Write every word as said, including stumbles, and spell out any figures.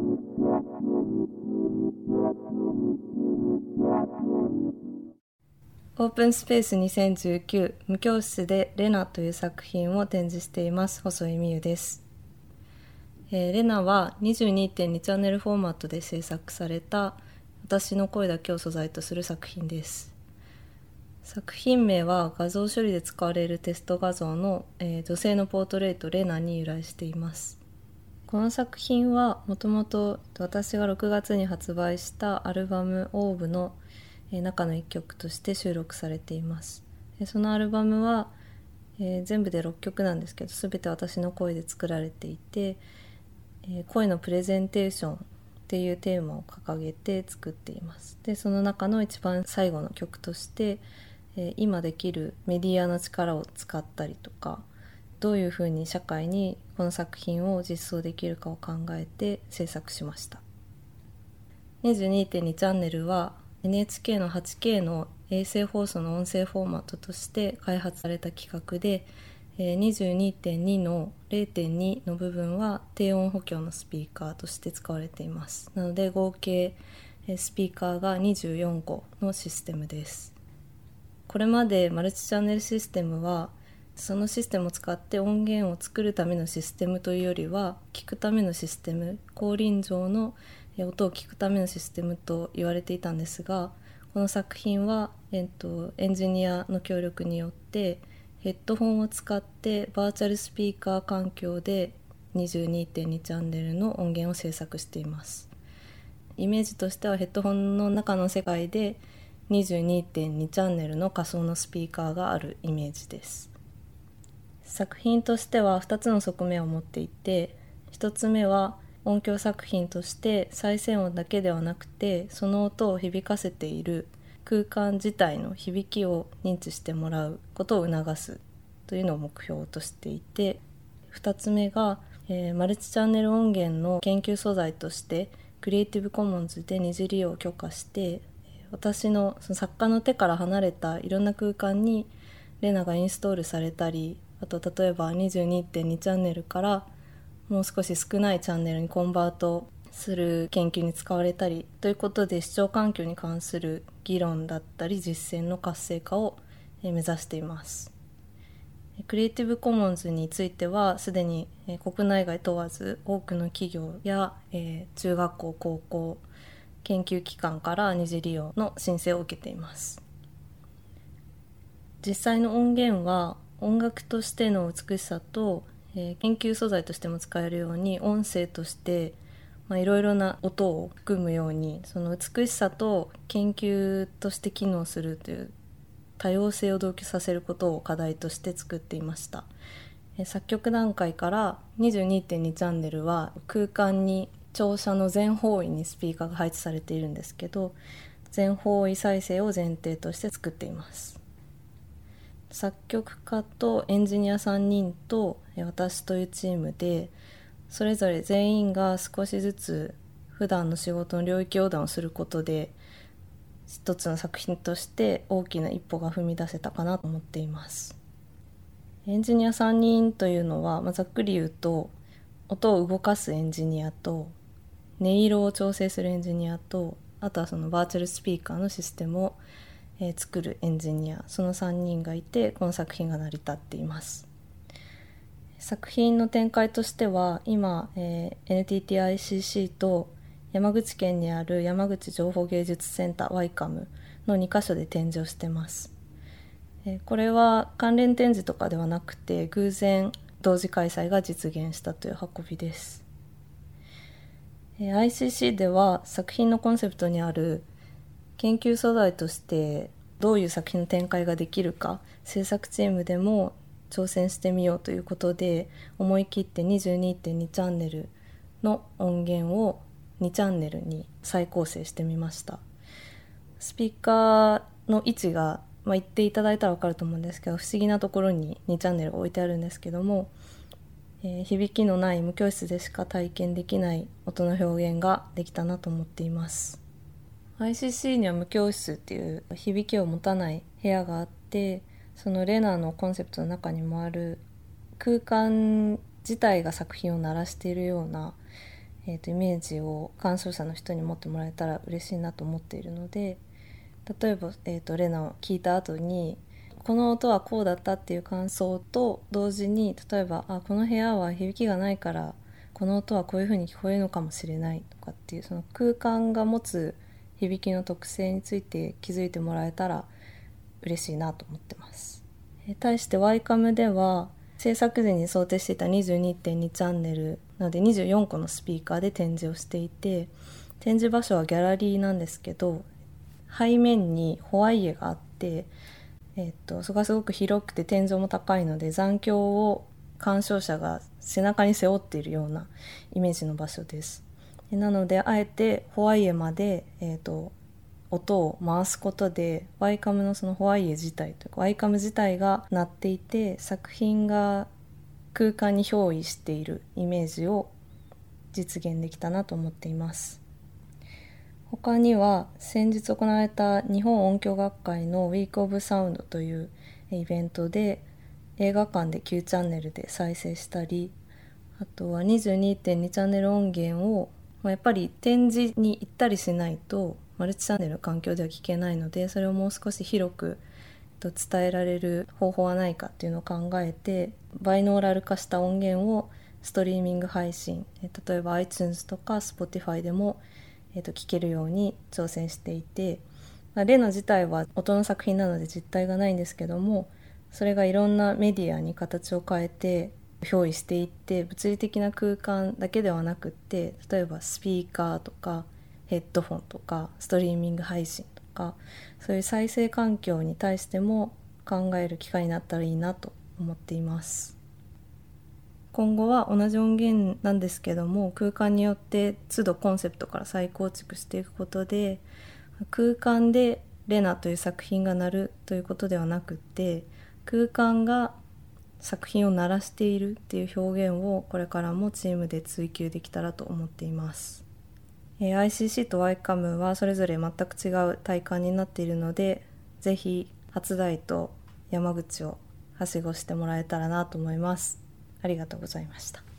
オープンスペースにせんじゅうきゅう無教室でレナという作品を展示しています細井美優です。えー、レナは にじゅうにてんに チャンネルフォーマットで制作された私の声だけを素材とする作品です。作品名は画像処理で使われるテスト画像の、えー、女性のポートレートレナに由来しています。この作品はもともと私がろくがつに発売したアルバムオーブの中のいっきょくとして収録されています。そのアルバムは、えー、全部でろっきょくなんですけど、全て私の声で作られていて、えー、声のプレゼンテーションっていうテーマを掲げて作っています。でその中の一番最後の曲として、えー、今できるメディアの力を使ったりとか、どういうふうに社会にこの作品を実装できるかを考えて制作しました。 にじゅうにてんに チャンネルは エヌエイチケー の はちケー の衛星放送の音声フォーマットとして開発された企画で、 にじゅうにてんに の れいてんに の部分は低音補強のスピーカーとして使われています。なので合計スピーカーがにじゅうよんこのシステムです。これまでマルチチャンネルシステムはそのシステムを使って音源を作るためのシステムというよりは聞くためのシステム、高輪上の音を聞くためのシステムと言われていたんですが、この作品は、えっと、エンジニアの協力によってヘッドホンを使ってバーチャルスピーカー環境で にじゅうにてんに チャンネルの音源を制作しています。イメージとしてはヘッドホンの中の世界で にじゅうにてんに チャンネルの仮想のスピーカーがあるイメージです。作品としてはふたつの側面を持っていて、ひとつめは音響作品として再生音だけではなくてその音を響かせている空間自体の響きを認知してもらうことを促すというのを目標としていて、ふたつめが、えー、マルチチャンネル音源の研究素材としてクリエイティブコモンズで二次利用を許可して、私 の, その作家の手から離れたいろんな空間にレナがインストールされたり、あと例えば にじゅうにてんに チャンネルからもう少し少ないチャンネルにコンバートする研究に使われたりということで、視聴環境に関する議論だったり実践の活性化を目指しています。クリエイティブコモンズについてはすでに国内外問わず多くの企業や、えー、中学校高校研究機関から二次利用の申請を受けています。実際の音源は音楽としての美しさと、えー、研究素材としても使えるように音声としていろいろな音を含むように、その美しさと研究として機能するという多様性を同居させることを課題として作っていました。えー、作曲段階から にじゅうにてんに チャンネルは空間に聴者の全方位にスピーカーが配置されているんですけど、全方位再生を前提として作っています。作曲家とエンジニアさんにんと私というチームで、それぞれ全員が少しずつ普段の仕事の領域横断をすることで一つの作品として大きな一歩が踏み出せたかなと思っています。エンジニアさんにんというのは、まあ、ざっくり言うと音を動かすエンジニアと音色を調整するエンジニアと、あとはそのバーチャルスピーカーのシステムをえー、作るエンジニア、そのさんにんがいてこの作品が成り立っています。作品の展開としては今、えー、エヌティーティーアイシーシー と山口県にある山口情報芸術センター ワイカム のにかしょで展示をしています。えー、これは関連展示とかではなくて偶然同時開催が実現したという運びです。えー、アイシーシー では作品のコンセプトにある研究素材としてどういう作品の展開ができるか、制作チームでも挑戦してみようということで思い切って にじゅうにてんに チャンネルの音源をにチャンネルに再構成してみました。スピーカーの位置が、まあ、言っていただいたら分かると思うんですけど、不思議なところににチャンネルが置いてあるんですけども、えー、響きのない無教室でしか体験できない音の表現ができたなと思っています。アイシーシー には無教室っていう響きを持たない部屋があって、そのレナのコンセプトの中にもある空間自体が作品を鳴らしているようなえーと、イメージを鑑賞者の人に持ってもらえたら嬉しいなと思っているので、例えば、えーと、レナを聞いた後にこの音はこうだったっていう感想と同時に、例えばあこの部屋は響きがないからこの音はこういう風に聞こえるのかもしれないとかっていう、その空間が持つ響きの特性について気づいてもらえたら嬉しいなと思ってます。え対して ワイカム では制作時に想定していた にじゅうにてんに チャンネルなのでにじゅうよんこのスピーカーで展示をしていて、展示場所はギャラリーなんですけど、背面にホワイエがあって、えっと、そこがすごく広くて天井も高いので残響を鑑賞者が背中に背負っているようなイメージの場所です。なのであえてホワイエまで、えっと、音を回すことでワイカムのそのホワイエ自体というかワイカム自体が鳴っていて、作品が空間に憑依しているイメージを実現できたなと思っています。他には先日行われた日本音響学会の Week of Sound というイベントで映画館できゅうチャンネルで再生したり、あとは にじゅうにてんに チャンネル音源をやっぱり展示に行ったりしないとマルチチャンネルの環境では聞けないので、それをもう少し広く伝えられる方法はないかっていうのを考えて、バイノーラル化した音源をストリーミング配信、例えば iTunes とか Spotify でもえー、と聞けるように挑戦していて、まあ、レナ自体は音の作品なので実体がないんですけども、それがいろんなメディアに形を変えて憑依していって、物理的な空間だけではなくって、例えばスピーカーとかヘッドフォンとかストリーミング配信とか、そういう再生環境に対しても考える機会になったらいいなと思っています。今後は同じ音源なんですけども、空間によって都度コンセプトから再構築していくことで、空間でレナという作品が鳴るということではなくって、空間が作品を鳴らしているっていう表現をこれからもチームで追求できたらと思っています。アイシーシー と ワイカム はそれぞれ全く違う体感になっているので、ぜひ初台と山口をはしごしてもらえたらなと思います。ありがとうございました。